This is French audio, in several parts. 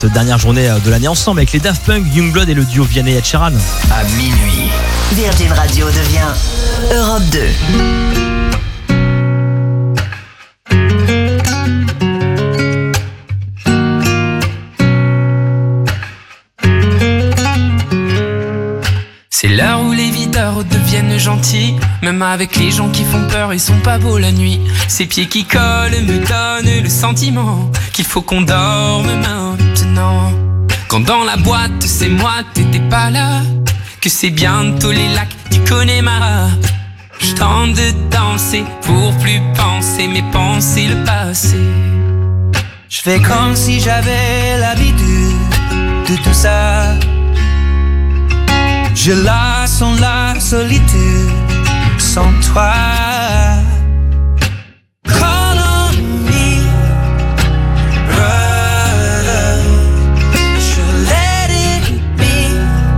Dernière journée de l'année ensemble avec les Daft Punk, Youngblood et le duo Vianney et Ed Sheeran. À minuit, Virgin Radio devient Europe 2. C'est l'heure où les videurs deviennent gentils. Même avec les gens qui font peur, ils sont pas beaux la nuit. Ces pieds qui collent me donnent le sentiment qu'il faut qu'on dorme maintenant. Quand dans la boîte c'est moi, t'étais pas là. Que c'est bientôt les lacs du Connemara. Je tente de danser pour plus penser, mais penser le passé. Je fais comme si j'avais l'habitude de tout ça. Je la sens la solitude sans toi. Call on me, brother. Should let it be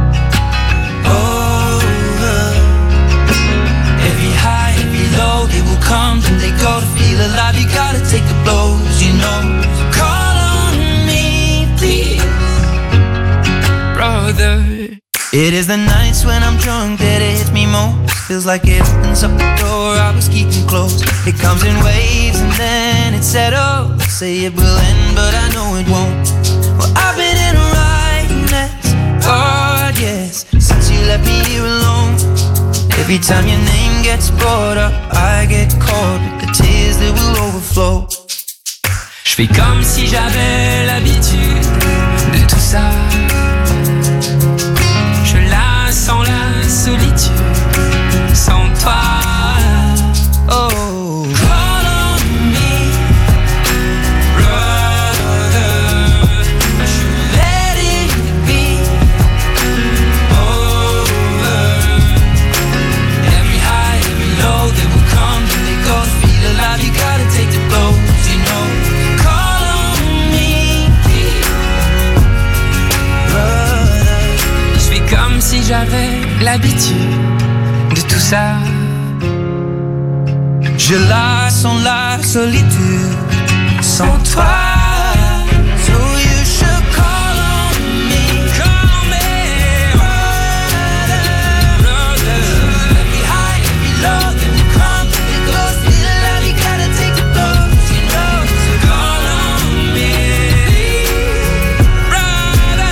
over. Every high, every low, they will come and they go. To feel alive, you gotta take the blows, you know. Call on me, please, brother. It is the nights when I'm drunk that it hits me most. Feels like it opens up the door I was keeping closed. It comes in waves and then it settles. Say it will end but I know it won't. Well, I've been in a right mess, God yes, since you left me here alone. Every time your name gets brought up, I get caught with the tears that will overflow. Je fais comme si j'avais l'habitude de tout ça. Sans la solitude, sans toi. Oh, call on me, brother. I should let it be over. Every high, every low, they will come and they go. To feel alive, you gotta take the blows, you know. Call on me, brother. Je fais comme si j'avais l'habitude de tout ça. Je la sens la solitude sans toi. So you should call on me, brother. Every high, every low, then you come, it goes. Feel alive, you gotta take the blows, you know. So call on me, brother.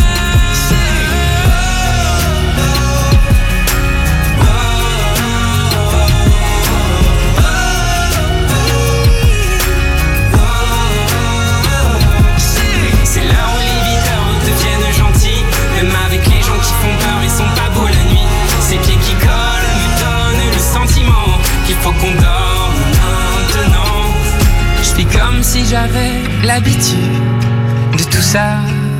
C'est là où les videurs deviennent gentils. Même avec les gens qui font peur, ils sont pas beaux la nuit. Ces pieds qui collent me donnent le sentiment qu'il faut qu'on dorme maintenant. Je fais comme si j'avais l'habitude de tout ça.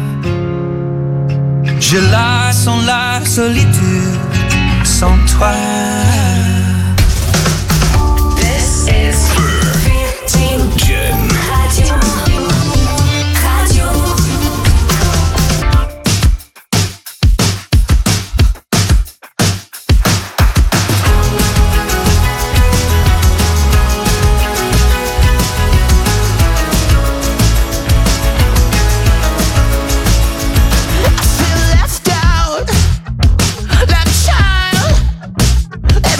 Je la sens la solitude sans toi. This is Virgin Radio. Left out like a child.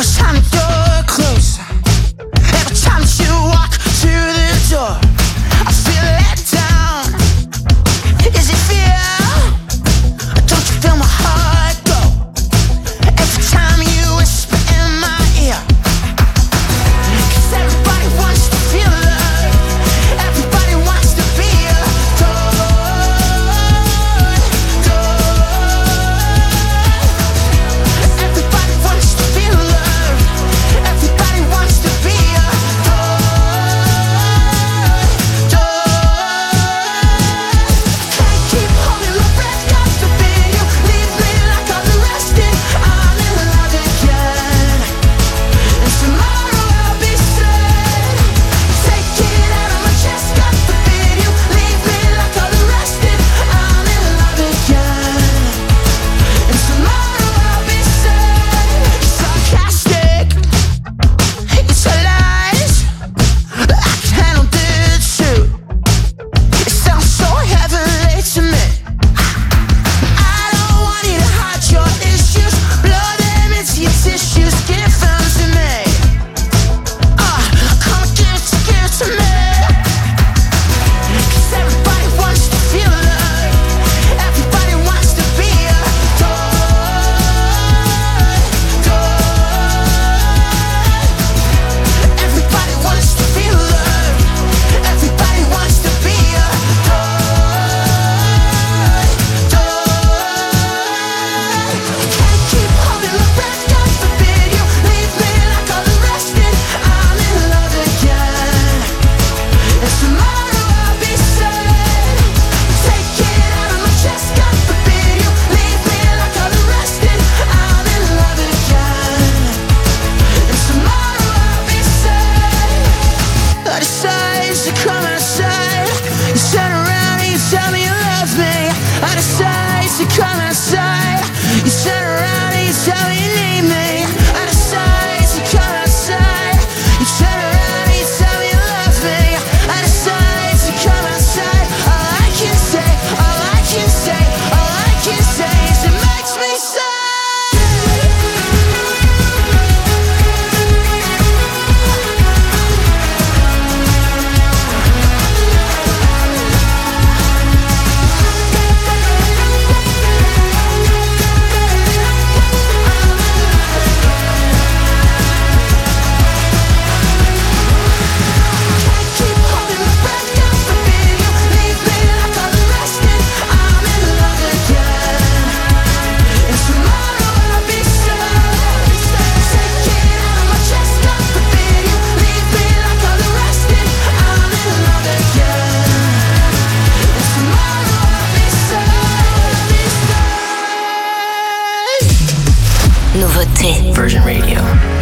nouveautés. Virgin Radio.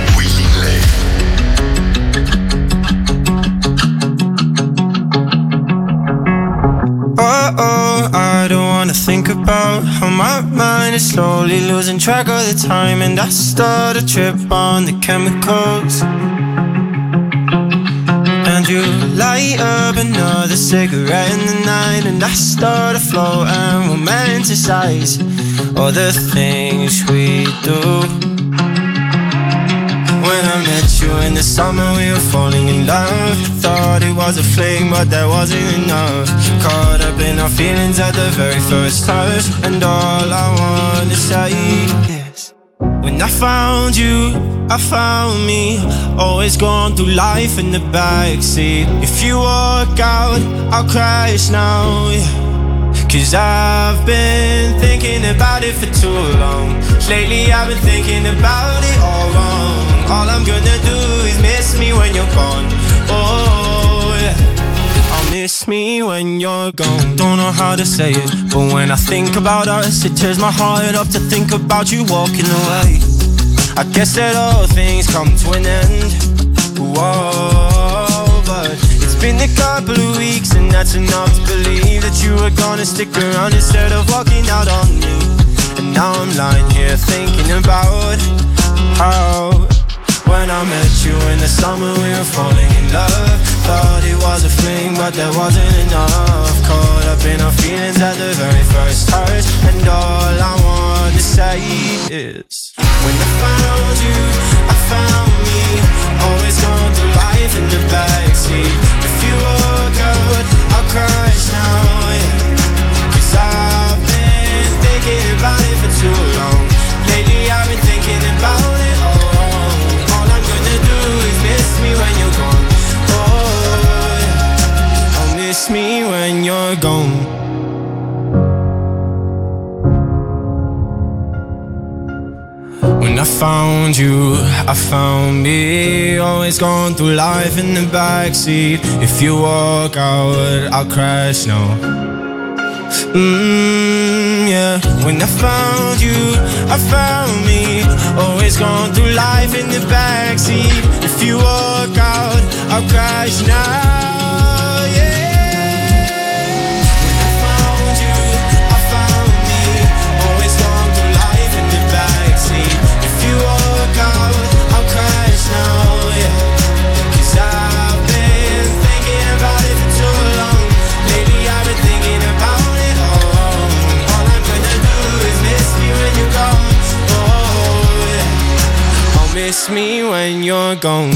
I don't wanna think about how my mind is slowly losing track of the time, and I start a trip on the chemicals. And you light up another cigarette in the night, and I start to float and romanticize all the things we do. When I met you in the summer, we were falling in love. Thought it was a fling, but that wasn't enough. Caught up in our feelings at the very first touch, and all I wanna say is, when I found you, I found me. Always going through life in the backseat. If you walk out, I'll crash now, yeah. Cause I've been thinking about it for too long. Lately I've been thinking about it all wrong. All I'm gonna do is miss me when you're gone. Oh yeah, I'll miss me when you're gone. Don't know how to say it, but when I think about us, it tears my heart up to think about you walking away. I guess that all things come to an end. Whoa, but it's been a couple of weeks, and that's enough to believe that you were gonna stick around instead of walking out on me. And now I'm lying here thinking about how, when I met you in the summer, we were falling in love. Thought it was a fling, but that wasn't enough. Caught up in our feelings at the very first touch, and all I want to say is, when I found you, I found me. Always going through life in the backseat. If you walk out, I'll crash now, yeah. Cause I've been thinking about it for too long. Lately I've been thinking about it all wrong. All I'm gonna do is miss me when you're gone. Oh yeah, I'll miss me when you're gone. When I found you, I found me. Always going through life in the backseat. If you walk out, I'll crash now. Yeah. When I found you, I found me. Always going through life in the backseat. If you walk out, I'll crash now. Miss me when you're gone.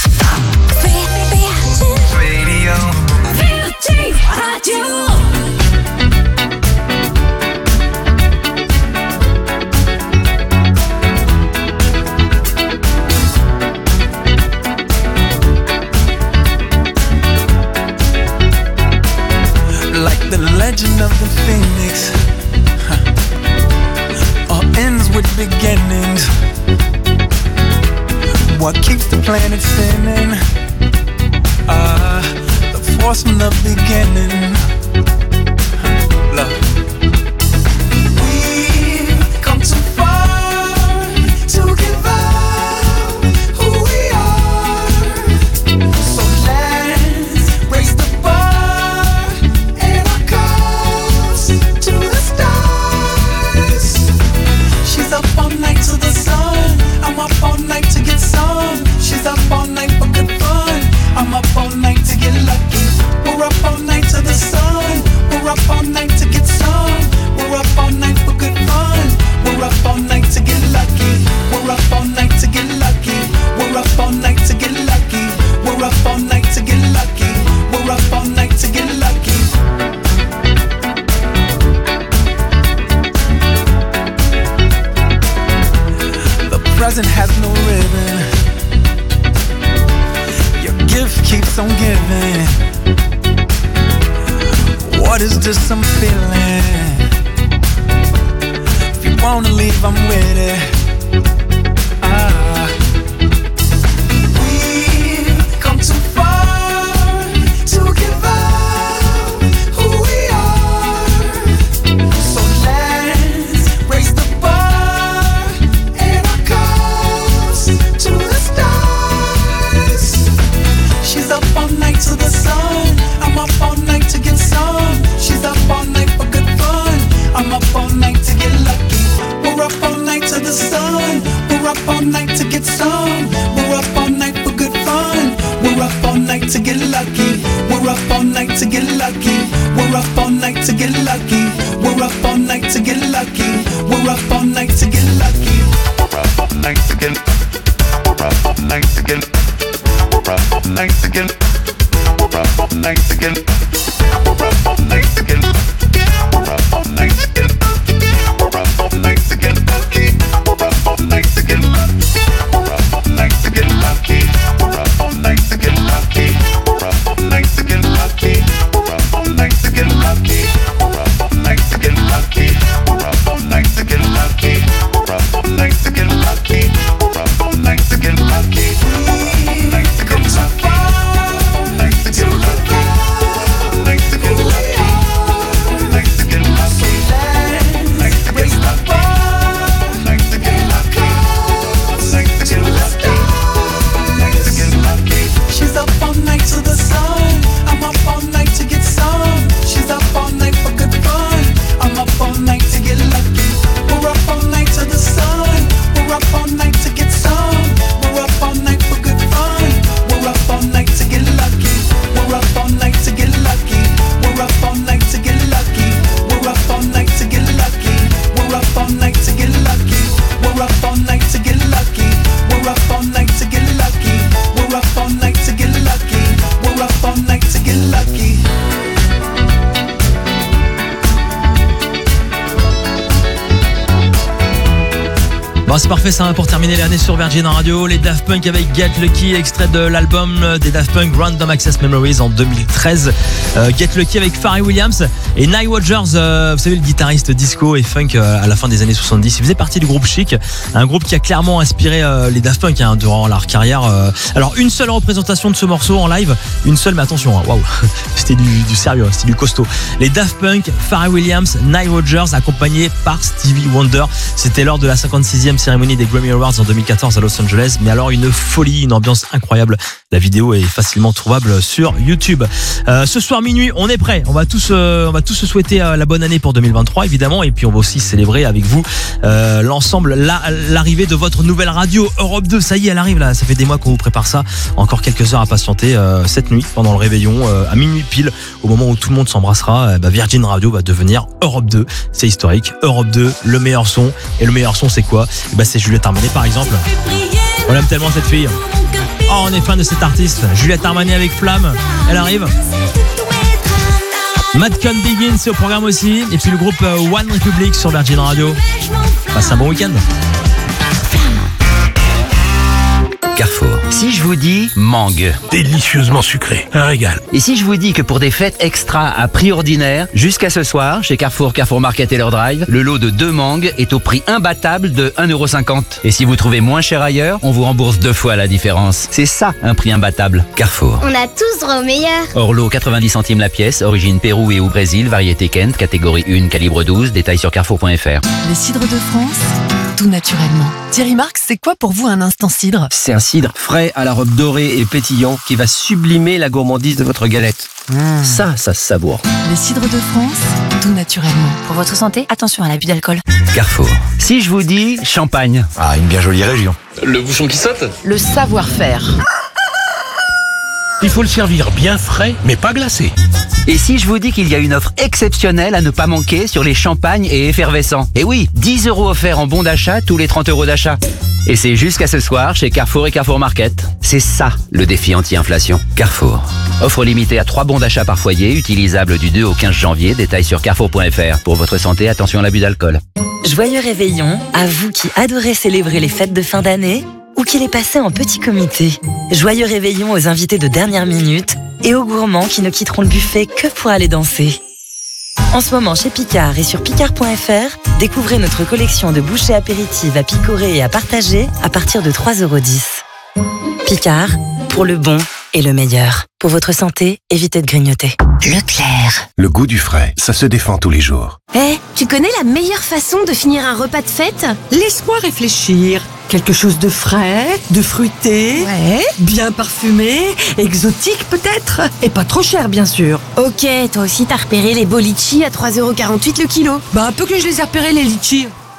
Radio. Like the legend of the Phoenix, all ends with beginnings. What keeps the planet spinning? The force from the beginning. Love. We've come too far to give up who we are. So let's raise the bar and our cups to the stars. She's up all night to the sun. I'm up all night to get some. She's up all night for good fun. I'm up all night to get lucky. We're up all night to the sun. We're up all night to get some. We're up all night for good fun. We're up all night to get lucky. We're up all night to get lucky. We're up all night to get lucky. We're up all night to get lucky. We're up all night to get lucky. The present has no ribbon. Your gift keeps on giving. What is this I'm feeling? If you wanna leave, I'm with it. We've come too far to give up who we are. So let's raise the bar and our cups. get some. We're up all night for good fun. We're up all night to get lucky. We're up all night to get lucky. We're up all night to get lucky. We're up all night to get lucky. We're up all night to get lucky. We're up all night to get. We're up all night to get. We're up all night to get. We're up all night to get. We're up all night to get. We're up all night to get. We're up all night to get lucky. We're up all night to get lucky. We're up all night to get lucky. We're up all night to get lucky. We're up all night to get lucky. We're up all night to get lucky. We're up all night to get lucky. We're up all night to get lucky. We're up all night to get lucky. We're up all night to get lucky. Come too far to get lucky. Night to get lucky. Night to get lucky. Night to get lucky. Night to get lucky. Night to get lucky. Night to get lucky. She's up all night to the sun. I'm up all night to get some. She's up all night for good fun. I'm up all night to get lucky. We're up all night to the sun. We're up all night to get some. We're up all night for good fun. We're up all night to get lucky. We're up all night to get lucky. We're up all night to get lucky. We're up all night to get lucky. We're up all night to get lucky. We're up all night to get lucky. We're up all night to get lucky. We're up all night to get lucky. We're up all night to get lucky. Bon, c'est parfait ça pour terminer l'année sur Virgin Radio. Les Daft Punk avec Get Lucky, extrait de l'album des Daft Punk Random Access Memories en 2013. Get Lucky avec Pharrell Williams et Nile Rodgers, vous savez, le guitariste disco et funk à la fin des années 70. Il faisait partie du groupe Chic, un groupe qui a clairement inspiré les Daft Punk durant leur carrière. Alors une seule représentation de ce morceau en live, une seule, mais attention, waouh, c'était du sérieux, c'était du costaud. Les Daft Punk, Pharrell Williams, Nile Rodgers accompagnés par Stevie Wonder. C'était lors de la 56e cérémonie des Grammy Awards en 2014 à Los Angeles, mais alors une folie, une ambiance incroyable. La vidéo est facilement trouvable sur YouTube. Ce soir minuit, on est prêt. On va tous se souhaiter la bonne année pour 2023 évidemment, et puis on va aussi célébrer avec vous l'ensemble l'arrivée de votre nouvelle radio Europe 2. Ça y est, elle arrive là. Ça fait des mois qu'on vous prépare ça. Encore quelques heures à patienter. Cette nuit, pendant le réveillon, à minuit pile, au moment où tout le monde s'embrassera, Virgin Radio va devenir Europe 2. C'est historique. Europe 2, le meilleur son. Et le meilleur son, c'est quoi? C'est Juliette Armanet par exemple. On aime tellement cette fille. Oh, on est fan de cet artiste. Juliette Armanet avec Flamme, elle arrive. Madcon Begin, c'est au programme aussi. Et puis le groupe One Republic sur Virgin Radio. Passez un bon week-end. Carrefour. Si je vous dis mangue, Délicieusement sucré, un régal. et si je vous dis que pour des fêtes extra à prix ordinaire, jusqu'à ce soir, chez Carrefour Market et leur drive, le lot de 2 mangues est au prix imbattable de 1,50€. Et si vous trouvez moins cher ailleurs, on vous rembourse 2 fois la différence. C'est ça, un prix imbattable. Carrefour. On a tous droit au meilleur. Orlo 90 centimes la pièce, origine Pérou et ou Brésil, variété Kent, catégorie 1, calibre 12, détails sur carrefour.fr. Les cidres de France, tout naturellement. Thierry Marx, c'est quoi pour vous un instant cidre? C'est un cidre frais à la robe dorée et pétillant qui va sublimer la gourmandise de votre galette. Ça se savoure. Les cidres de France, tout naturellement. Pour votre santé, attention à l'abus d'alcool. Carrefour. Si je vous dis champagne, Ah, une bien jolie région. Le bouchon qui saute? Le savoir-faire. Il faut le servir bien frais, mais pas glacé. et si je vous dis qu'il y a une offre exceptionnelle à ne pas manquer sur les champagnes et effervescents. Et oui, 10 € offerts en bon d'achat tous les 30 € d'achat. Et c'est jusqu'à ce soir chez Carrefour et Carrefour Market. C'est ça le défi anti-inflation. Carrefour. Offre limitée à 3 bons d'achat par foyer, utilisable du 2 au 15 janvier. Détails sur carrefour.fr. Pour votre santé, attention à l'abus d'alcool. Joyeux réveillon à vous qui adorez célébrer les fêtes de fin d'année ou qui les passez en petit comité. Joyeux réveillon aux invités de dernière minute et aux gourmands qui ne quitteront le buffet que pour aller danser. En ce moment chez Picard et sur picard.fr, découvrez notre collection de bouchées apéritives à picorer et à partager à partir de 3,10 €. Picard, pour le bon et le meilleur. Pour votre santé, évitez de grignoter. Leclerc. Le goût du frais, ça se défend tous les jours. Tu connais la meilleure façon de finir un repas de fête? Laisse-moi réfléchir. Quelque chose de frais, de fruité, bien parfumé, exotique peut-être, et pas trop cher bien sûr. Ok, toi aussi t'as repéré les beaux litchis à 3,48 € le kilo. Un peu que je les ai repérés les litchis.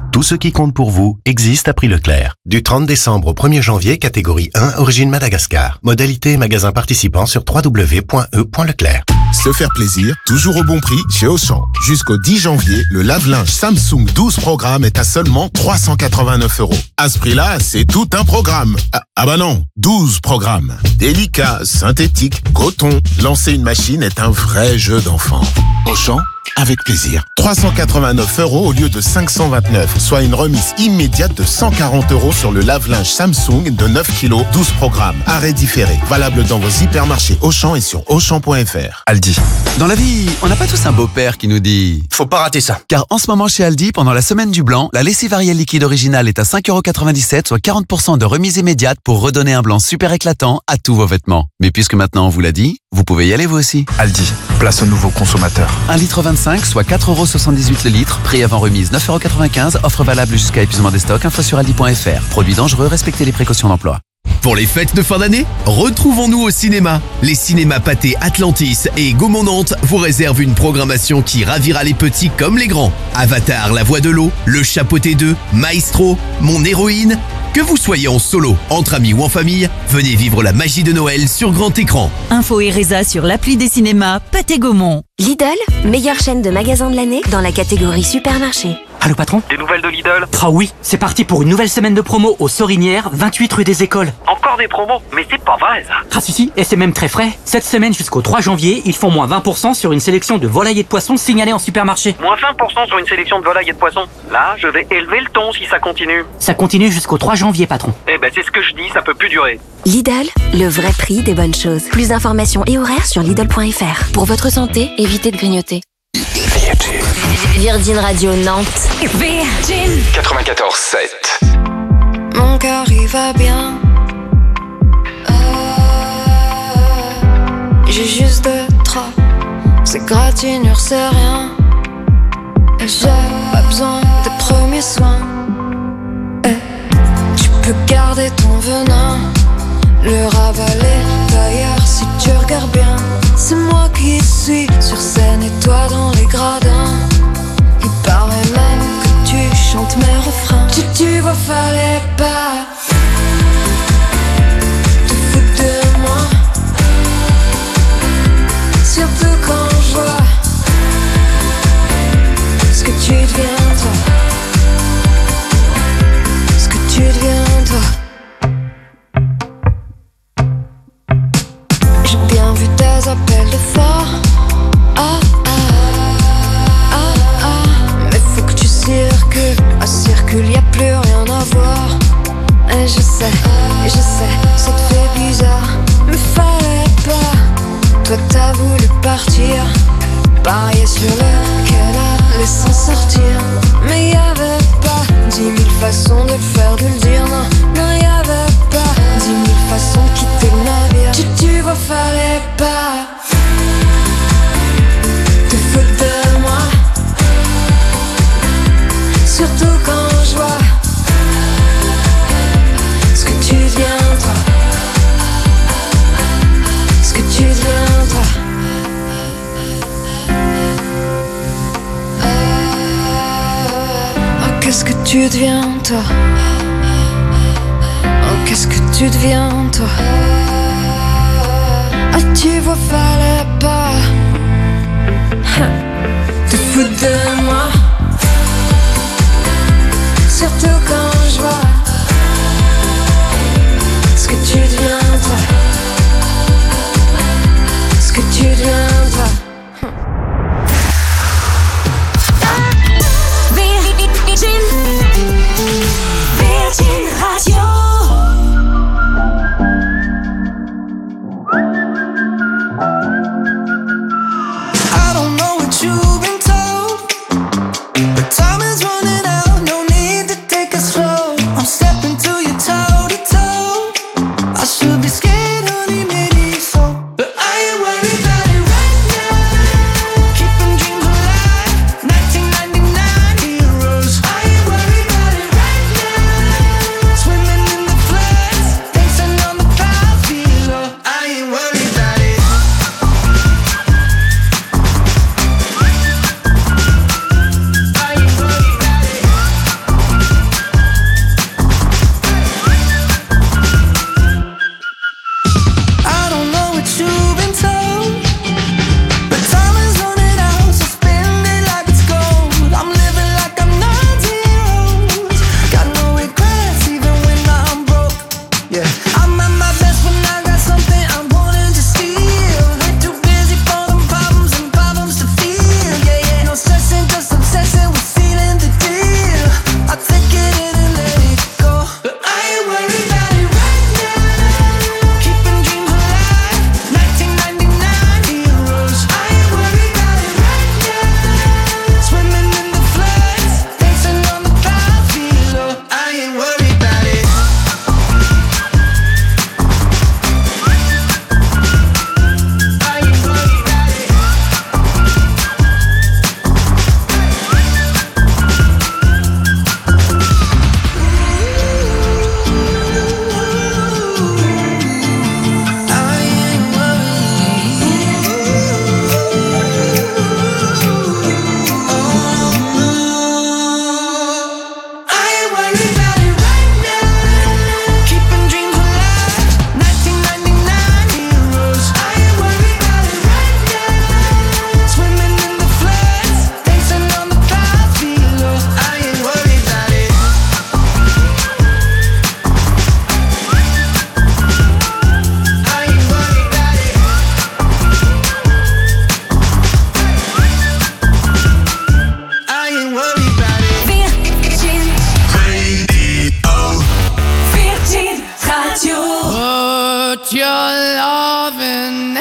Tout ce qui compte pour vous existe à prix Leclerc. Du 30 décembre au 1er janvier, catégorie 1, origine Madagascar. Modalité et magasin participant sur www.e.leclerc. Se faire plaisir, toujours au bon prix chez Auchan. Jusqu'au 10 janvier, le lave-linge Samsung 12 programmes est à seulement 389 €. À ce prix-là, c'est tout un programme. Ah bah non, 12 programmes. Délicat, synthétique, coton. Lancer une machine est un vrai jeu d'enfant. Auchan, avec plaisir. 389 € au lieu de 529, soit une remise immédiate de 140 € sur le lave-linge Samsung de 9 kg, 12 programmes. Arrêt différé. Valable dans vos hypermarchés Auchan et sur Auchan.fr. Aldi. Dans la vie, on n'a pas tous un beau-père qui nous dit « Faut pas rater ça ». Car en ce moment chez Aldi, pendant la semaine du blanc, la lessive Ariel liquide originale est à 5,97 €, soit 40% de remise immédiate pour redonner un blanc super éclatant à tous vos vêtements. Mais puisque maintenant on vous l'a dit, vous pouvez y aller vous aussi. Aldi, place au nouveau consommateur. 1,25 litre, soit 4,78 € le litre. Prix avant remise 9,95 €. Offre valable jusqu'à épuisement des stocks. Info sur aldi.fr. Produit dangereux, respectez les précautions d'emploi. Pour les fêtes de fin d'année, retrouvons-nous au cinéma. Les cinémas Pathé Atlantis et Gaumont Nantes vous réservent une programmation qui ravira les petits comme les grands. Avatar, La Voix de l'eau, Le Chapeauté 2, Maestro, Mon héroïne. Que vous soyez en solo, entre amis ou en famille, venez vivre la magie de Noël sur grand écran. Info et résa sur l'appli des cinémas Pathé Gaumont. Lidl, meilleure chaîne de magasins de l'année dans la catégorie supermarché. Allô patron? Des nouvelles de Lidl? Ah oui, c'est parti pour une nouvelle semaine de promo aux Sorinières, 28 rue des Écoles. Encore des promos? Mais c'est pas vrai ça! Ah si, et c'est même très frais. Cette semaine jusqu'au 3 janvier, ils font moins 20% sur une sélection de volailles et de poissons signalés en supermarché. Moins 20% sur une sélection de volailles et de poissons? Là, je vais élever le ton si ça continue. Ça continue jusqu'au 3 janvier patron. Eh ben c'est ce que je dis, ça peut plus durer. Lidl, le vrai prix des bonnes choses. Plus d'informations et horaires sur Lidl.fr. Pour votre santé, évitez de grignoter. Virgin Radio Nantes. Virgin 94.7. Mon cœur il va bien. J'ai juste 2 draps. Ces gratinures c'est rien. Et j'ai pas besoin des premiers soins. Et tu peux garder ton venin, le ravaler d'ailleurs si tu regardes bien. C'est moi qui suis sur scène et toi dans les gradins. Il paraît même que tu chantes mes refrains. Tu vois, fallait pas te foutre de moi. Surtout quand je vois ce que tu deviens toi. Ce que tu deviens toi. J'ai bien vu tes appels de phare. Mais faut que tu circules. À circule, y'a plus rien à voir. Et je sais, ça te fait bizarre. Mais fallait pas. Toi t'as voulu partir, parier sur le canal et s'en sortir. Mais y'avait pas 10 000 façons de le faire, de le dire. Non, y'avait pas 10 000 façons de quitter le navire. Tu vois, fallait pas te foutre de moi. Surtout quand je vois ce que tu deviens toi. Ce que tu deviens toi. Oh, qu'est-ce que tu deviens toi. Oh, qu'est-ce que tu deviens toi. Ah, tu vois, fallait pas te foutre de moi. Surtout quand je vois ce que tu deviens toi. Ce que tu deviens toi. Virgin Radio. I don't know what you've been told. put your loving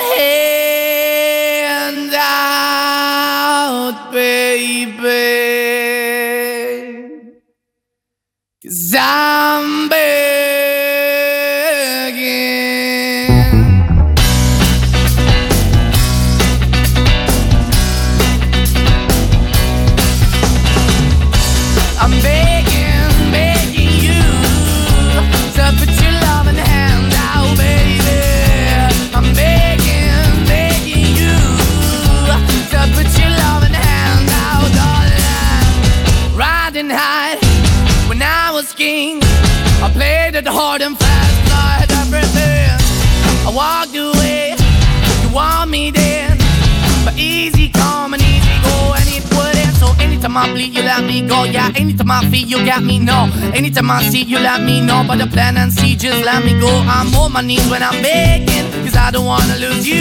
hand out, baby, 'cause I'm begging. I'm begging, begging you to put your loving hand out, baby. I'm begging, begging you to put your loving hand out, darling. Riding high when I was king, I played it hard and fast, tried everything. I walked away, you want me then, but easy come and easy go, and it wouldn't. So anytime I bleed, you let me go. Yeah, anytime I feel, you got me, no. Anytime I see, you let me know. But the plan and see, just let me go. I'm on my knees when I'm begging, 'cause I don't wanna lose you.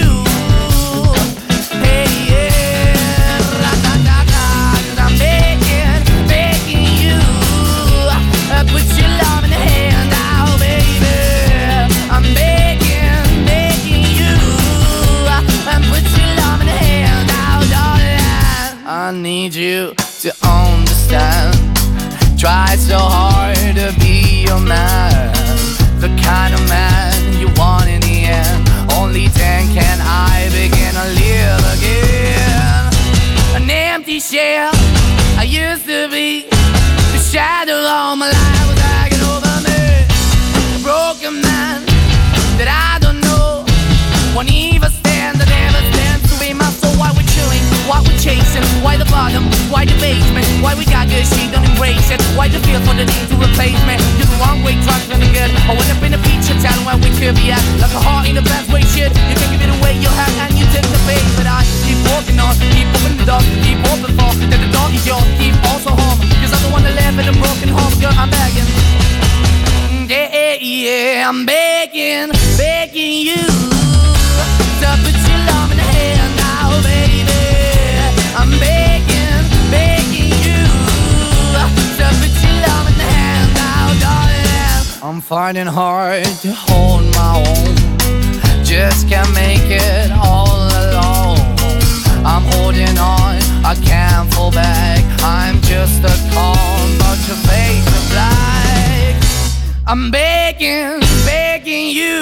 Hey, yeah, ra-da-da-da, 'cause I'm begging, begging you. Put your love in the hand out, baby. I'm begging, begging you. Put your love in the hand out, darling. I need you to understand. Try so hard to be your man, the kind of man you want in the end. Only then can I begin to live again. An empty shell I used to be, the shadow all my life was hanging over me. A broken man that I don't know, won't even stand, that never stands to be my soul. Why we're chilling, why we're chasing, why the bottom, why the basement, why we got good, she don't embrace it. Why the feel for the need to replace me? You're the wrong way, trying to the good. I went up in a feature town where we could be at, like a heart in the best way, shit. You can give it away, you have, and you take the bait. But I keep walking on, keep opening the door, keep open for that the door is yours, keep also home. 'Cause I'm the one that live in a broken home, girl, I'm begging. Yeah, yeah, I'm begging, begging you to put your love in the hand now, baby. I'm begging, begging you to put your love in the hand now, darling. I'm finding hard to hold my own, just can't make it all alone. I'm holding on, I can't fall back. I'm just a calm, but your face is black. I'm begging, begging you,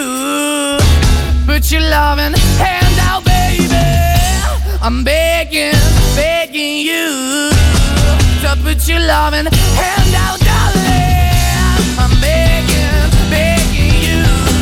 put your loving hand out, baby. I'm begging, begging you to put your loving hand out, darling. I'm begging, begging you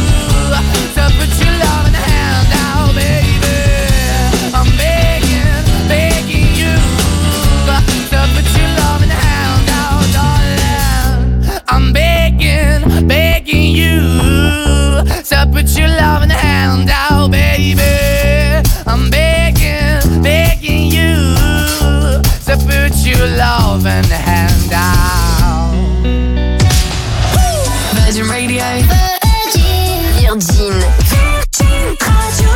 to put your loving hand out, baby. I'm begging, begging you to put your loving hand out, darling. I'm begging, begging you to put your loving hand out, baby. I'm begging, begging you to put your loving hand out. Virgin Radio. Virgin. Virgin Radio.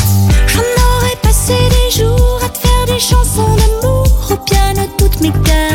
J'en aurais passé des jours à te faire des chansons d'amour au piano toutes mes caresses.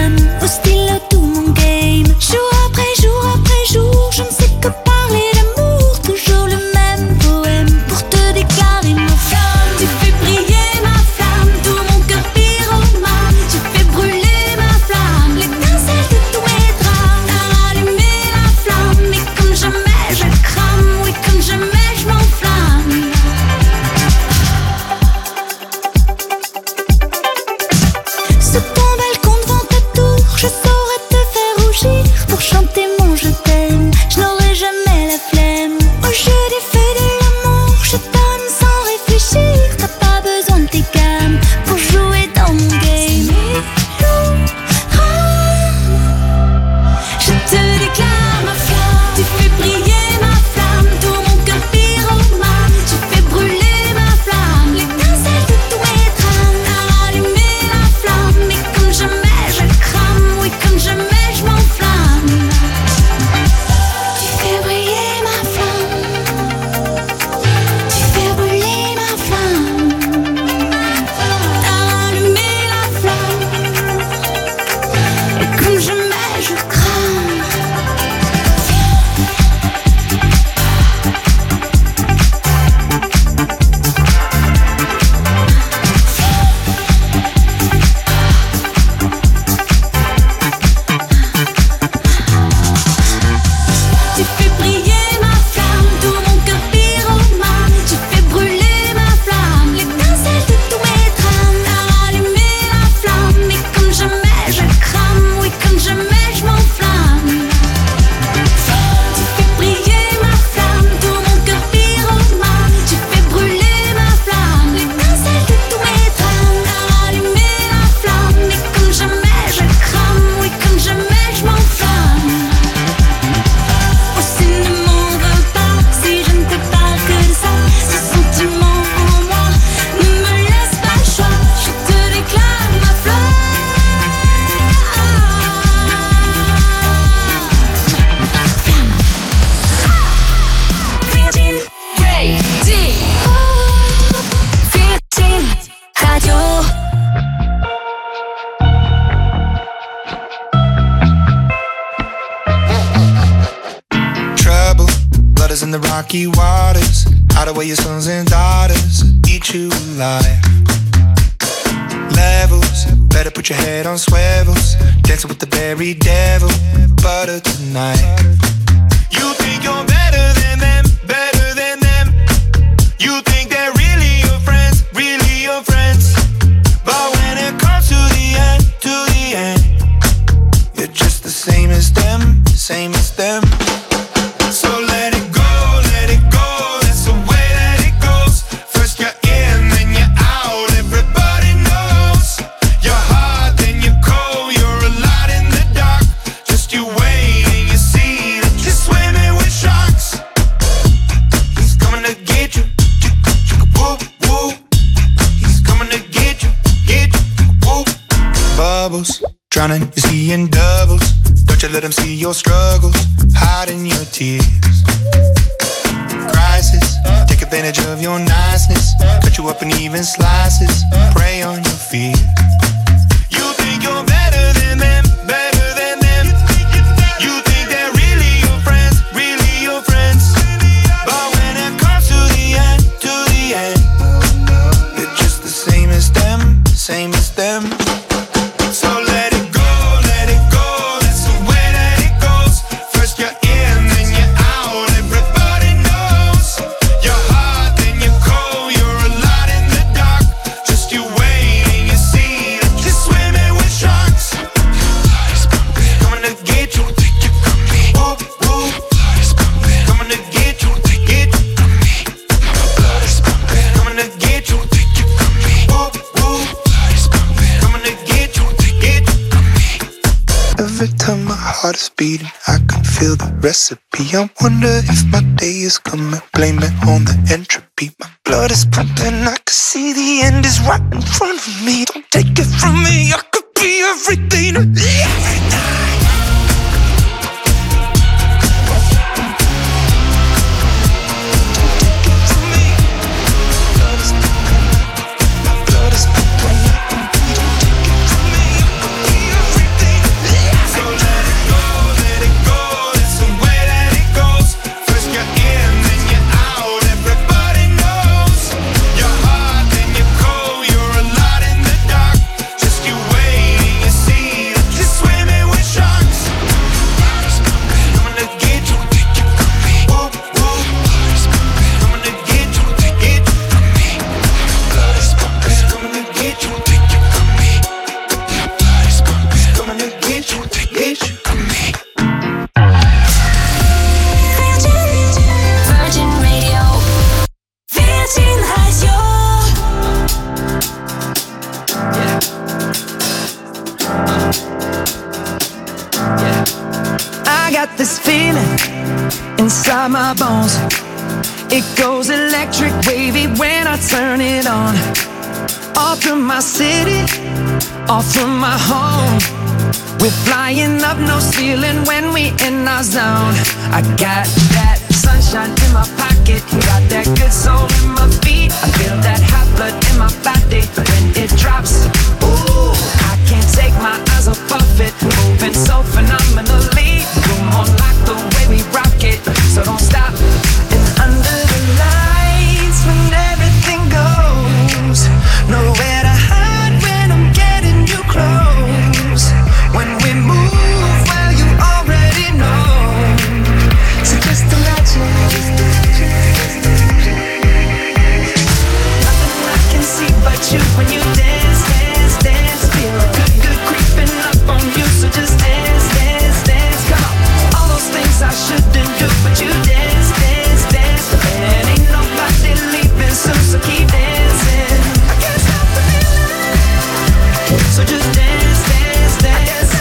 in the rocky waters. Hide away your sons and daughters, eat you alive. Levels, better put your head on swivels. Dancing with the very devil, butter tonight. You think you're better than them, better than them. You think they're really your friends, really your friends. But when it comes to the end, you're just the same as them, same as them. So let it go, that's the way that it goes. First you're in, then you're out, everybody knows. You're hot, then you're cold, you're a lot in the dark. Just you wait and you see that you're swimming with sharks. He's coming to get you, whoop, whoop. He's coming to get you, whoop. Bubbles, drowning, you're seeing doubles. Don't you let them see your struggles, hiding your tears. Crisis, take advantage of your niceness. Cut you up in even slices, prey on your fear. You think you're better than them, better than them. You think they're really your friends, really your friends. But when it comes to the end, you're just the same as them, same as them. So let it go, that's the way that it goes. First you're in, then you're out, everybody knows. You're hot, then you're cold, you're a lot in the dark. Just you wait and you see that you're swimming with sharks. Coming to get you, whoop, whoop. Coming to get you, coming to get you, whoop, whoop. Coming to get you. Every time my heart is beating, I can feel the recipe. I wonder if my day is coming, blame it on the entropy. My blood is pumping, I can see the end is right in front of me. Don't take it from me, I could be everything to me. Inside my bones, it goes electric wavy when I turn it on. Off from my city, off from my home. We're flying up no ceiling when we in our zone. I got that sunshine in my pocket, got that good soul in my feet. I feel that hot blood in my body when it drops. Ooh, I can't take my eyes off of it, moving so phenomenally. Come on, like the way we rock it, so don't stop. And under the lights when everything goes, nowhere to hide when I'm getting you close. When we move, well you already know. So just imagine, nothing I can see but you when you dance, dance, dance. Feel good, good creeping up on you. So just dance, dance, dance. Come on, all those things I shouldn't do, but you dance, dance, dance. And ain't nobody leaving soon, so keep dancing. I can't stop the feeling. So just dance, dance, dance.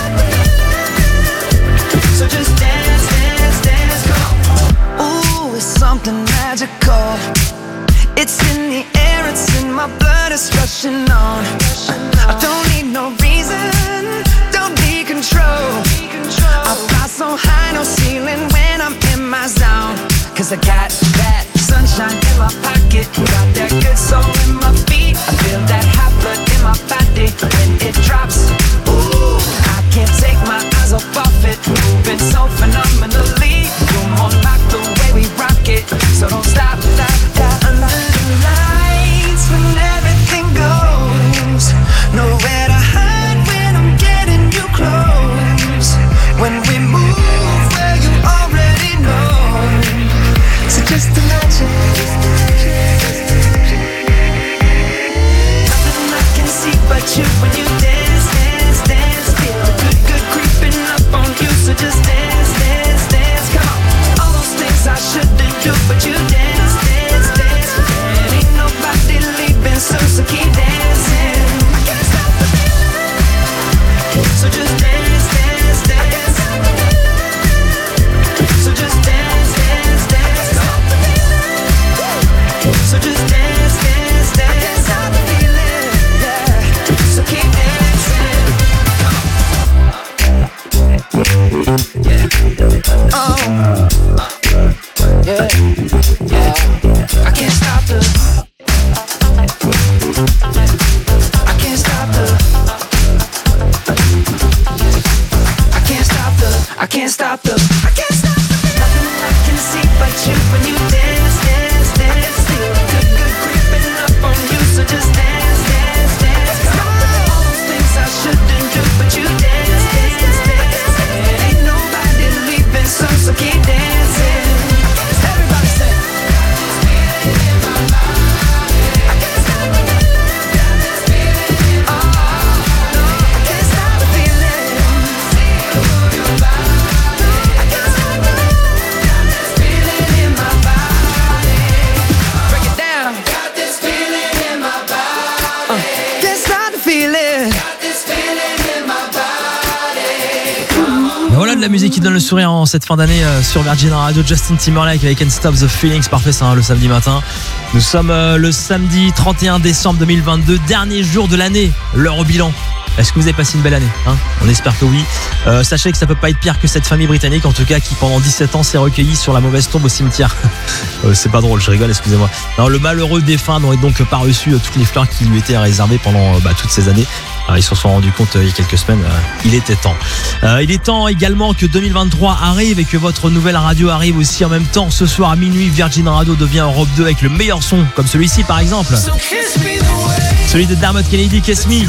So just dance, dance, dance. Come on. Ooh, it's something magical. It's in the air, it's in my blood, it's rushing on. I don't need no reason, don't need control. I fly so high, no ceiling when I'm in my zone. Cause I got that sunshine in my pocket, got that good soul in my feet. I feel that hot blood in my body when it drops. Ooh, I can't take my eyes off of it, moving so phenomenally. Come on, like the way we rock it, can't stop the nothing I can see but you when you dance, dance, dance. Feel good creeping up on you, so just dance, dance, dance. All those things I shouldn't do, but you dance, dance, dance. Ain't nobody leaving, so keep dancing. Everybody say. Voilà de la musique qui donne le sourire en cette fin d'année sur Virgin Radio. Justin Timberlake avec Can't Stop the Feelings, parfait ça, le samedi matin. Nous sommes le samedi 31 décembre 2022, dernier jour de l'année, l'heure au bilan. Est-ce que vous avez passé une belle année, hein? On espère que oui. Sachez que ça peut pas être pire que cette famille britannique, en tout cas, qui pendant 17 ans s'est recueillie sur la mauvaise tombe au cimetière. C'est pas drôle, je rigole, excusez-moi. Non, le malheureux défunt n'aurait donc pas reçu toutes les fleurs qui lui étaient réservées pendant toutes ces années. Alors, ils se sont rendus compte il y a quelques semaines, il était temps. Il est temps également que 2023 arrive et que votre nouvelle radio arrive aussi en même temps. Ce soir à minuit, Virgin Radio devient Europe 2 avec le meilleur son, comme celui-ci par exemple. Celui de Dermot Kennedy, Kiss Me.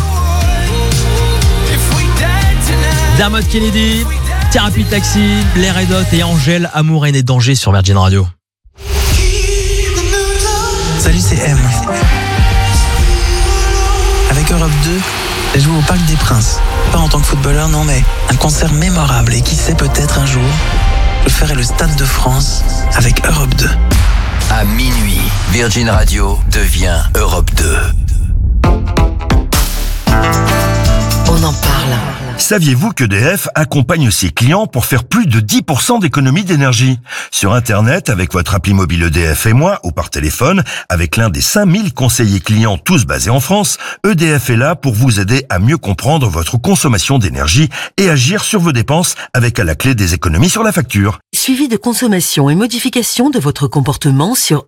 Dermot Kennedy, Thérapie Taxi, les Red Hot et Angèle, Amour, haine et danger sur Virgin Radio. Salut, c'est M. Avec Europe 2, j'ai joué au Parc des Princes. Pas en tant que footballeur, non, mais un concert mémorable. Et qui sait, peut-être un jour, je ferai le Stade de France avec Europe 2. À minuit, Virgin Radio devient Europe 2. On en parle. Saviez-vous qu'EDF accompagne ses clients pour faire plus de 10% d'économie d'énergie? Sur Internet, avec votre appli mobile EDF et moi, ou par téléphone, avec l'un des 5000 conseillers clients tous basés en France, EDF est là pour vous aider à mieux comprendre votre consommation d'énergie et agir sur vos dépenses avec à la clé des économies sur la facture. Suivi de consommation et modification de votre comportement sur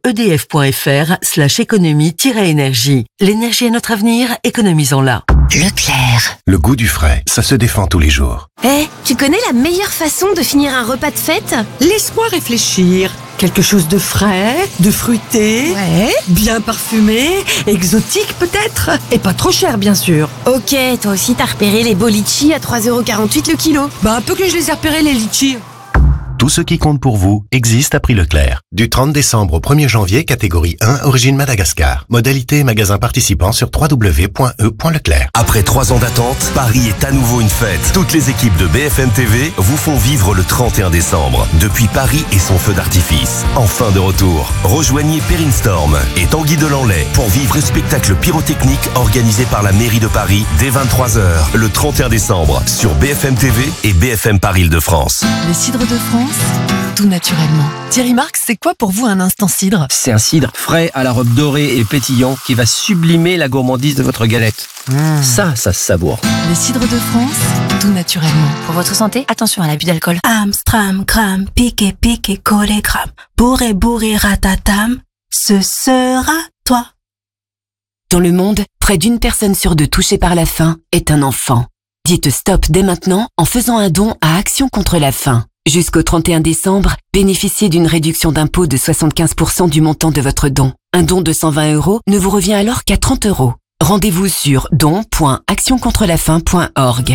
edf.fr/économie-énergie. L'énergie est notre avenir, économisons-la. Leclerc. Le goût du frais, ça se défend tous les jours. Tu connais la meilleure façon de finir un repas de fête? Laisse-moi réfléchir. Quelque chose de frais, de fruité, bien parfumé, exotique peut-être, et pas trop cher bien sûr. Ok, toi aussi t'as repéré les beaux litchis à 3,48€ le kilo. Bah un peu que je les ai repérés les litchis. Tout ce qui compte pour vous existe à prix Leclerc. Du 30 décembre au 1er janvier, catégorie 1, origine Madagascar. Modalité et magasin participant sur www.e.leclerc. Après 3 ans d'attente, Paris est à nouveau une fête. Toutes les équipes de BFM TV vous font vivre le 31 décembre. Depuis Paris et son feu d'artifice. Enfin de retour. Rejoignez Perrine Storm et Tanguy Delanlay pour vivre le spectacle pyrotechnique organisé par la mairie de Paris dès 23h le 31 décembre sur BFM TV et BFM Paris Île-de-France. Les cidres de France, tout naturellement. Thierry Marx, c'est quoi pour vous un instant cidre? C'est un cidre frais à la robe dorée et pétillant qui va sublimer la gourmandise de votre galette. Ça se savoure. Les cidres de France, tout naturellement. Pour votre santé, attention à l'abus d'alcool. Amstram, cram, piqué, piqué, collé, cram. Bourré, bourré, ratatam. Ce sera toi. Dans le monde, près d'une personne sur 2 touchée par la faim est un enfant. Dites stop dès maintenant en faisant un don à Action contre la faim. Jusqu'au 31 décembre, bénéficiez d'une réduction d'impôt de 75% du montant de votre don. Un don de 120 € ne vous revient alors qu'à 30 €. Rendez-vous sur don.actioncontrelafaim.org.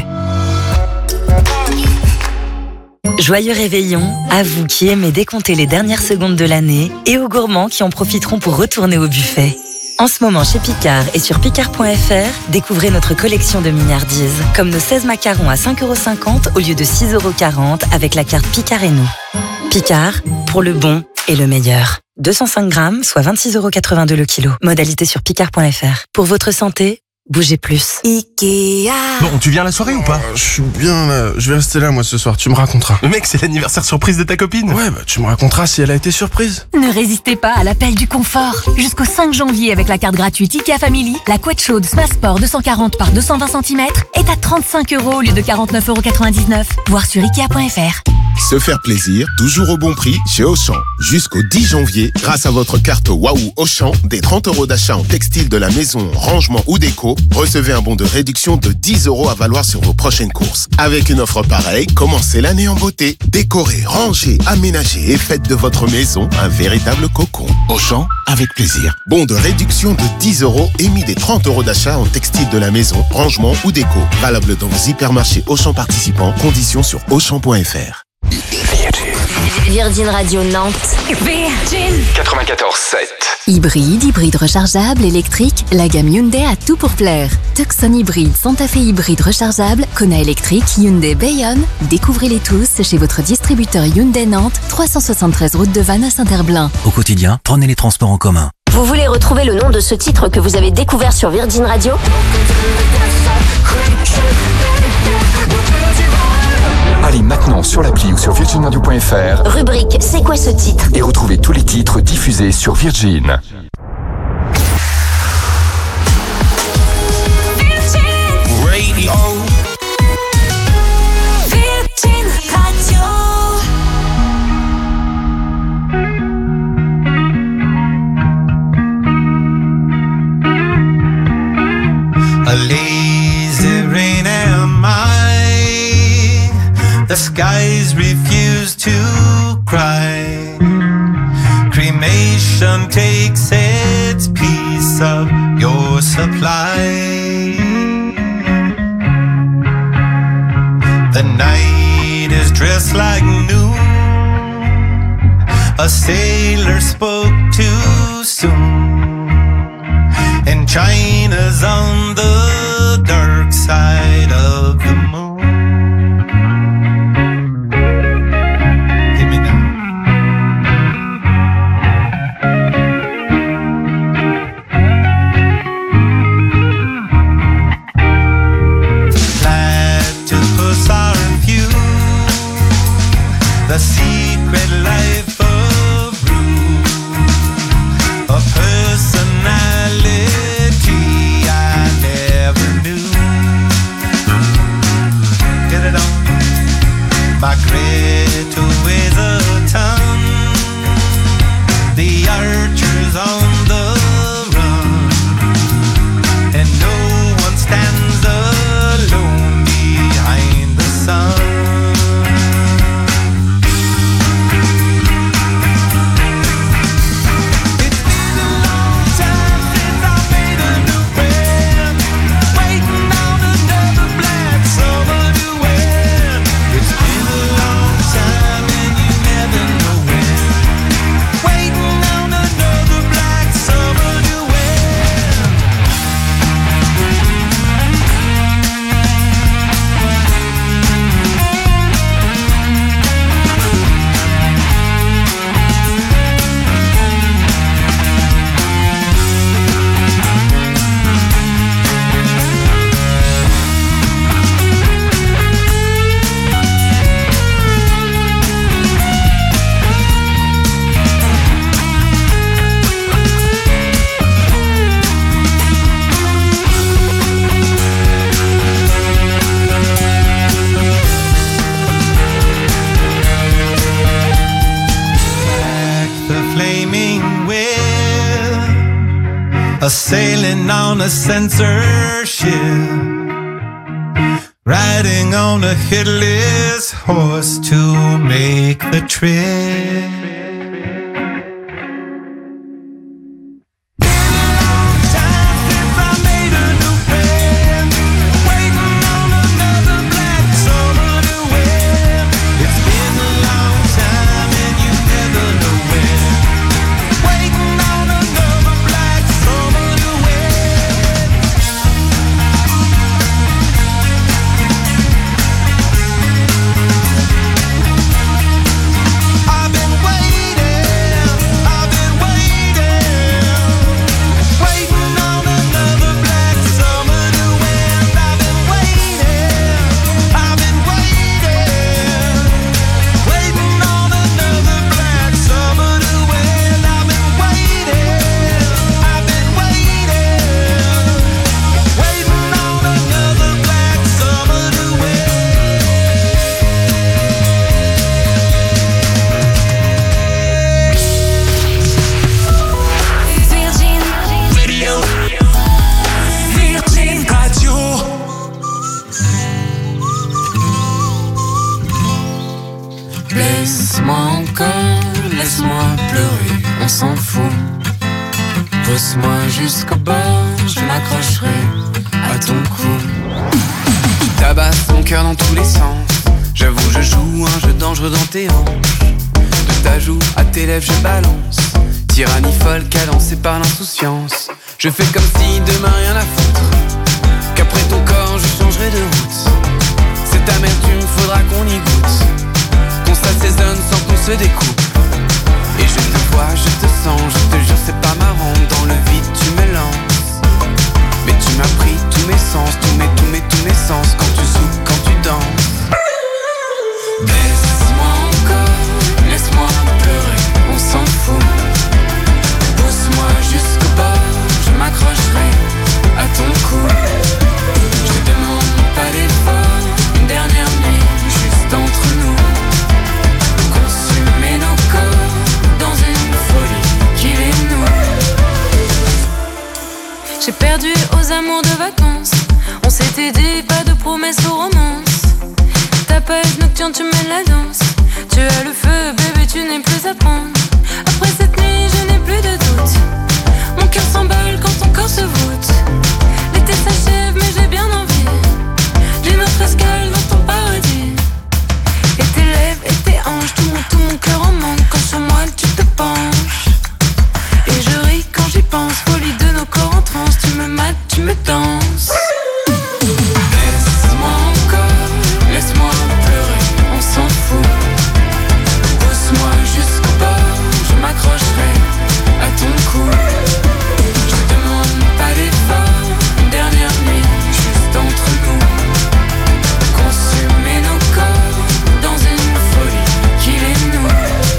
Joyeux réveillon à vous qui aimez décompter les dernières secondes de l'année et aux gourmands qui en profiteront pour retourner au buffet. En ce moment chez Picard et sur Picard.fr, découvrez notre collection de mignardises, comme nos 16 macarons à 5,50 € au lieu de 6,40 € avec la carte Picard et nous. Picard, pour le bon et le meilleur. 205 grammes, soit 26,82 € le kilo. Modalité sur Picard.fr. Pour votre santé, bougez plus. Ikea. Bon, tu viens à la soirée ou pas? Je suis bien là. Je vais rester là, moi, ce soir. Tu me raconteras. Le mec, c'est l'anniversaire surprise de ta copine. Ouais, bah, tu me raconteras si elle a été surprise. Ne résistez pas à l'appel du confort. Jusqu'au 5 janvier, avec la carte gratuite IKEA Family, la couette chaude Smasport 240 par 220 cm est à 35 € au lieu de 49,99 €. Voir sur Ikea.fr. Se faire plaisir, toujours au bon prix chez Auchan. Jusqu'au 10 janvier, grâce à votre carte Waouh Auchan, des 30 € d'achat en textile de la maison, rangement ou déco, recevez un bon de réduction de 10 € à valoir sur vos prochaines courses. Avec une offre pareille, commencez l'année en beauté. Décorez, rangez, aménagez et faites de votre maison un véritable cocon. Auchan, avec plaisir. Bon de réduction de 10 € émis des 30 € d'achat en textile de la maison, rangement ou déco. Valable dans vos hypermarchés Auchan participants. Conditions sur Auchan.fr. Virgin Radio Nantes. Virgin 94.7. Hybride rechargeable, électrique, la gamme Hyundai a tout pour plaire. Tucson hybride, Santa Fe hybride rechargeable, Kona électrique, Hyundai Bayonne. Découvrez-les tous chez votre distributeur Hyundai Nantes, 373 route de Vannes à Saint-Herblain. Au quotidien, prenez les transports en commun. Vous voulez retrouver le nom de ce titre que vous avez découvert sur Virgin Radio ? Allez maintenant sur l'appli ou sur virginradio.fr. Rubrique C'est quoi ce titre ? Et retrouvez tous les titres diffusés sur Virgin. Radio. Virgin Radio. A lazy rain am I. The skies refuse to cry. Cremation takes its piece of your supply. The night is dressed like noon. A sailor spoke too soon. And China's on the dark side of the moon. The secret life of Rue, a personality I never knew. Get it on. Margaret weighs a ton. The archer's on the run, and no one stands alone behind the sun. A sailing on a censorship, riding on a headless horse to make the trip. I've been waiting. Laisse-moi encore, laisse-moi pleurer, on s'en fout. Pousse-moi jusqu'au bord, je m'accrocherai à ton cou. Tu tabasses mon cœur dans tous les sens. J'avoue, je joue un jeu dangereux dans tes hanches. De ta joue à tes lèvres, je balance. Tyrannie folle, cadencée par l'insouciance. Je fais comme si demain rien à foutre. Qu'après ton corps, je changerai de route. Cette amertume, faudra qu'on y goûte. Qu'on s'assaisonne sans qu'on se découpe. Et je te vois, je te sens, je te jure c'est pas marrant. Dans le vide tu me lances. Mais tu m'as pris tous mes sens, tous mes sens. Quand tu souffles, quand tu danses. Laisse-moi encore, laisse-moi pleurer, on s'en fout. Pousse-moi jusqu'au bord, je m'accrocherai à ton cou. Je te demande pas d'effort, une dernière nuit juste entre nous. Consumer nos corps dans une folie qui les noue. J'ai perdu aux amours de vacances. On s'était dit pas de promesses aux romances. Ta page nocturne, tu mènes la danse. Tu as le feu, bébé, tu n'es plus à prendre. Après cette nuit, je n'ai plus de doute. Mon cœur s'emballe quand ton corps se voûte. L'été s'achève, mais j'ai bien envie d'une autre escale dans ton paradis. Et tes lèvres et tes hanches, tout mon cœur en manque. Quand sur moi tu te penches. Et je ris quand j'y pense. Folie de nos corps en transe. Tu me mates, tu me danses. Laisse-moi encore, laisse-moi pleurer, on s'en fout. Pousse-moi jusqu'au bord, je m'accrocherai à ton cou. Je te demande pas d'effort, une dernière nuit juste entre nous. Consumer nos corps dans une folie qui les noue.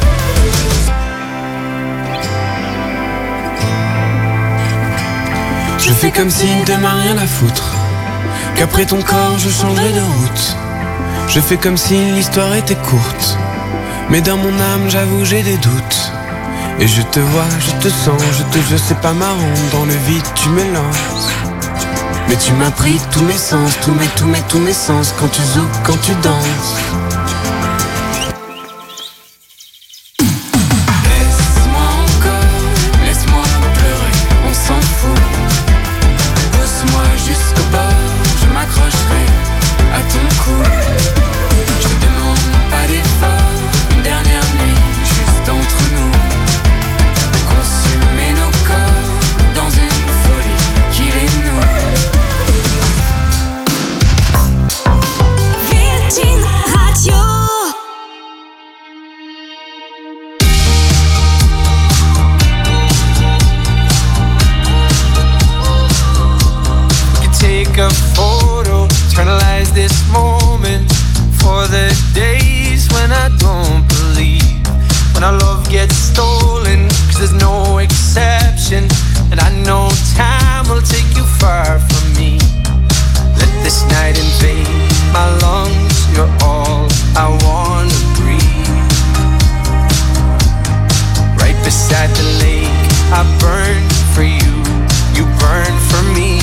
Je fais comme si demain rien à foutre. Qu'après ton corps je changerai de route. Je fais comme si l'histoire était courte. Mais dans mon âme j'avoue j'ai des doutes. Et je te vois, je te sens, je te jure c'est pas marrant. Dans le vide tu me lances. Mais tu m'as pris tous mes sens, tous mes sens. Quand tu zoues, quand tu danses. Laisse-moi encore, laisse-moi pleurer, on s'en fout. Pousse-moi jusqu'au bord, je m'accrocherai à ton cou. Je te demande pas d'effort, une dernière nuit juste entre nous. Consumer nos corps dans une folie qui les noue. Virgin Radio. You take a photo, eternalize this moment for the days when I don't believe. When our love gets stolen, 'cause there's no exception. And I know time will take you far from me. Let this night invade my lungs. You're all I wanna breathe. Right beside the lake, I burn for you. You burn for me.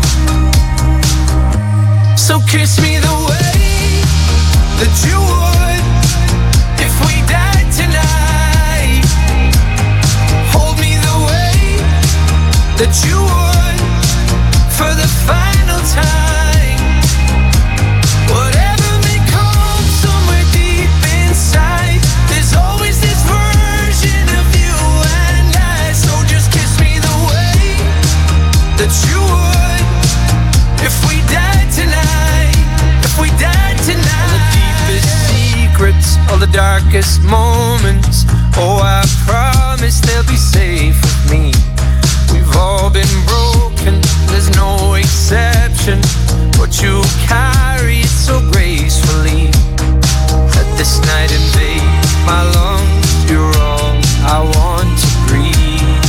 So kiss me the way that you would if we died tonight. Hold me the way that you would for the final time. Whatever may come somewhere deep inside, there's always this version of you and I. So just kiss me the way that you would if we died tonight. If we died tonight. All the deepest secrets, all the darkest moments. Oh, I promise they'll be safe with me. We've all been broken, there's no exception. But you carry it so gracefully. Let this night invade my lungs. You're all I want to breathe.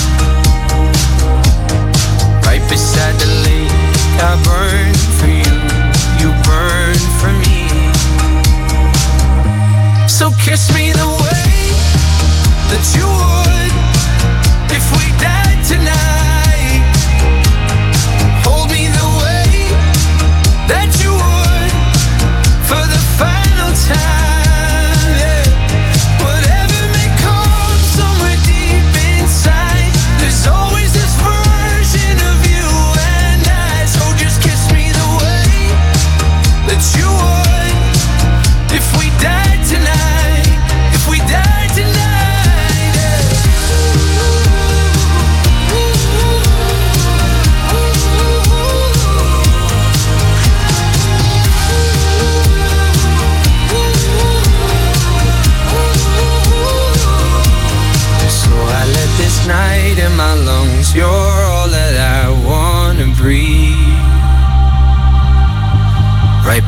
Right beside the lake, I burn for you. You burn for me. So kiss me the way that you would if we died tonight. Hold me the way that you would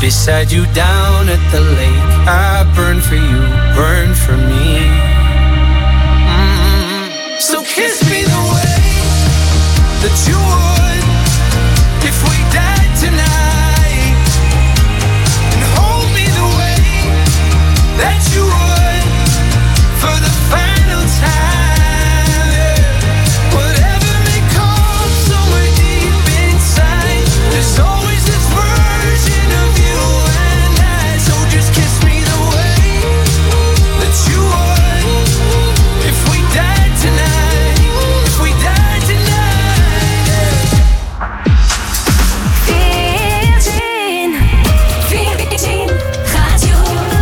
beside you down at the lake. I burn for you, burn for me. So kiss me the way that you would if we died tonight, and hold me the way that you would for the final time. Whatever may come somewhere deep inside, there's always this version of you and I. So just kiss me the way that you would if we died tonight, if we died tonight. Virgin Radio.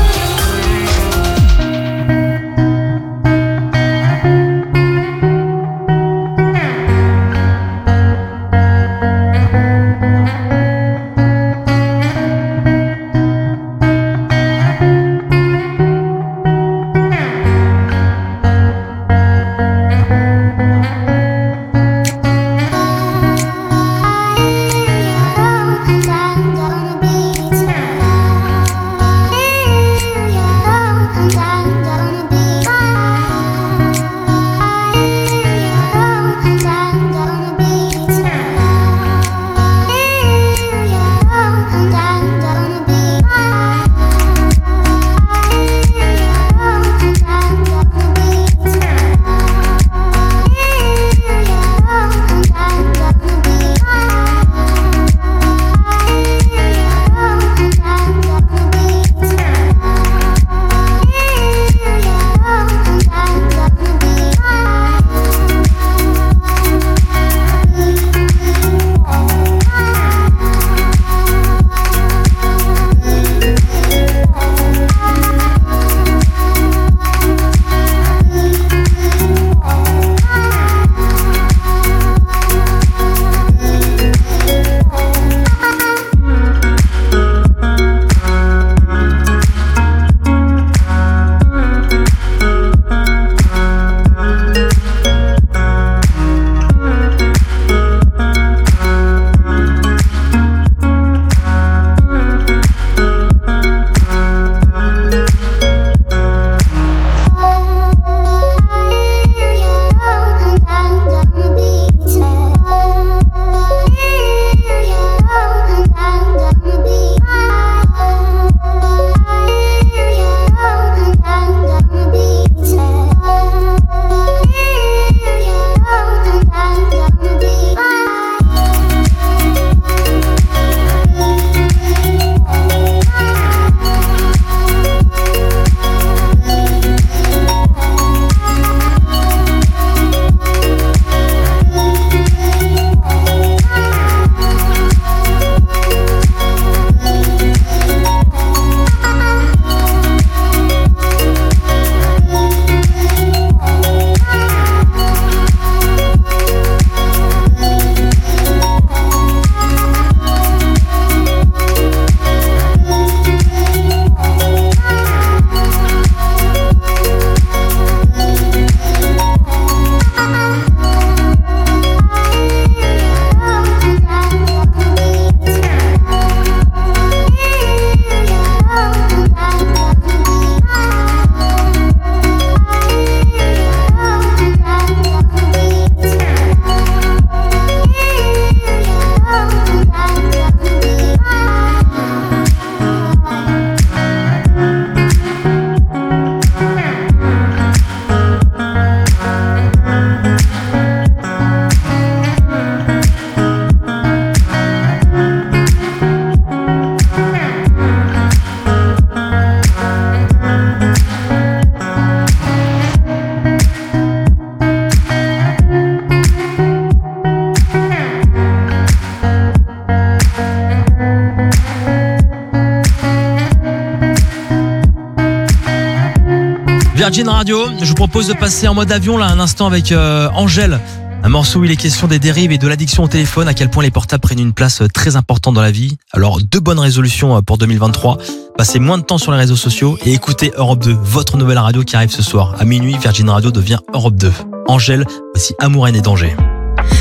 Virgin Radio, je vous propose de passer en mode avion là un instant avec Angèle. Un morceau où il est question des dérives et de l'addiction au téléphone, à quel point les portables prennent une place très importante dans la vie. Alors, 2 bonnes résolutions pour 2023. Passez moins de temps sur les réseaux sociaux et écoutez Europe 2, votre nouvelle radio qui arrive ce soir. À minuit, Virgin Radio devient Europe 2. Angèle, voici Amour, haine et danger. Tout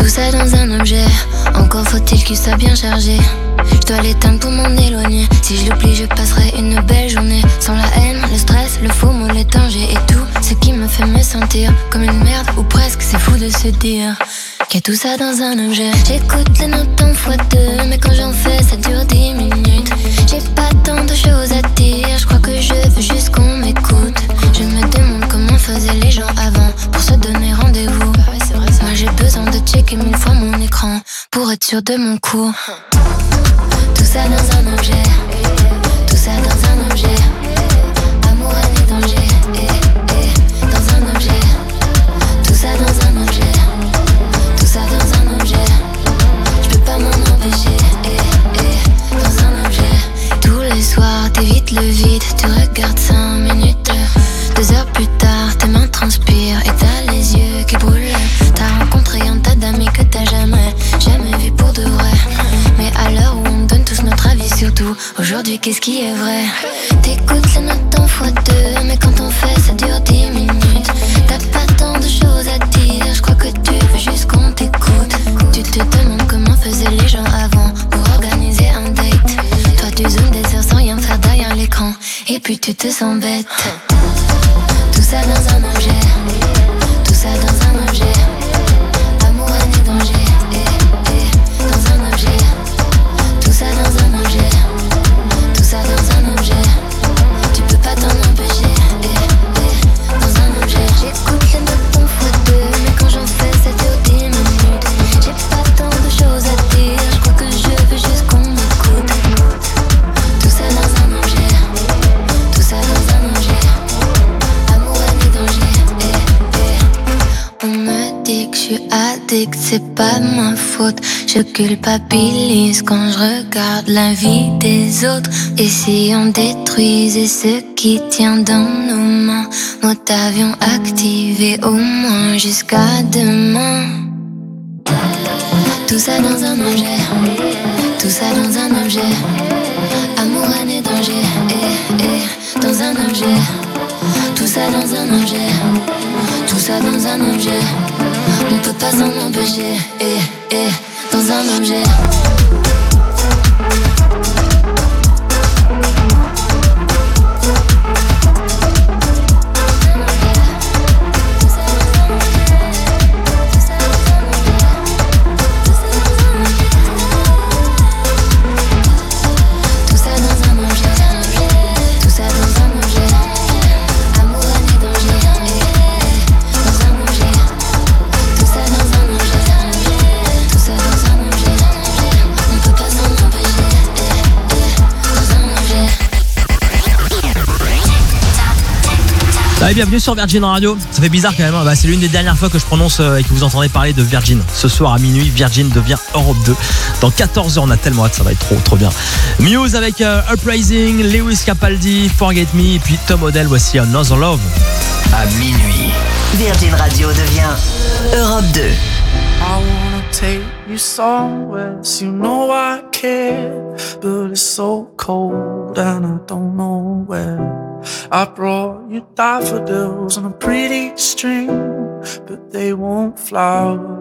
Tout ça dans un objet, encore faut-il qu'il soit bien chargé. Je dois l'éteindre pour m'en éloigner. Si je l'oublie, je passerai une belle journée. Sans la haine, le stress, le faux mot, les dangers et tout ce qui me fait me sentir comme une merde ou presque. C'est fou de se dire qu'il y a tout ça dans un objet. J'écoute les notes en x2, mais quand j'en fais, ça dure 10 minutes. J'ai pas tant de choses à dire, je crois que je veux juste qu'on m'écoute. Je me demande comment faisaient les gens avant pour se donner rendez-vous. Moi j'ai besoin de checker 1000 fois mon écran pour être sûr de mon coup. Tout ça dans un objet, tout ça dans un objet. Amour, haine et danger, dans un objet. Tout ça dans un objet, tout ça dans un objet. Je peux pas m'en empêcher, dans un objet. Tous les soirs t'évites le vide, tu regardes 5 minutes. 2 heures plus tard, tes mains transpirent et t'as les yeux qui brûlent. T'as rencontré un tas d'amis que t'as jamais vu pour de vrai. Mais à l'heure où on donne tous notre avis sur tout, aujourd'hui qu'est-ce qui est vrai? T'écoutes les notes en x2, mais quand on fait ça dure 10 minutes. T'as pas tant de choses à dire, je crois que tu veux juste qu'on t'écoute. Tu te demandes comment faisaient les gens avant pour organiser un date. Toi tu zoomes des heures sans rien faire derrière l'écran, et puis tu te sens bête. Tout ça dans un objet, tout ça dans un objet. Amour, haine et danger, dans un objet. Tout ça dans un objet, tout ça dans un objet. Tu peux pas t'en empêcher, dans un objet. J'écoute les notes en x2, mais quand j'en fais ça dure 10 minutes. J'ai pas tant de choses à dire, je crois que je veux juste qu'on m'écoute. Tout ça dans un objet, tout ça dans un objet. Amour, haine et danger, On me dit que je suis addict, c'est pas de ma faute. Je culpabilise quand je regarde la vie des autres. Et si on détruisait ce qui tient dans nos mains, mode avion activé au moins jusqu'à demain. Tout ça dans un objet, tout ça dans un objet. Amour, haine et danger, dans un objet. Tout ça dans un objet, tout ça dans un objet. On peut pas s'en empêcher, dans un objet. Allez, bienvenue sur Virgin Radio. Ça fait bizarre quand même, hein. C'est l'une des dernières fois que je prononce et que vous entendez parler de Virgin. Ce soir à minuit, Virgin devient Europe 2. Dans 14 heures, on a tellement hâte, ça va être trop bien. Muse avec Uprising, Lewis Capaldi, Forget Me, et puis Tom Odell, voici Another Love. À minuit, Virgin Radio devient Europe 2. I wanna take you somewhere, you know I care, but it's so cold and I don't know where. I brought you daffodils on a pretty string, but they won't flower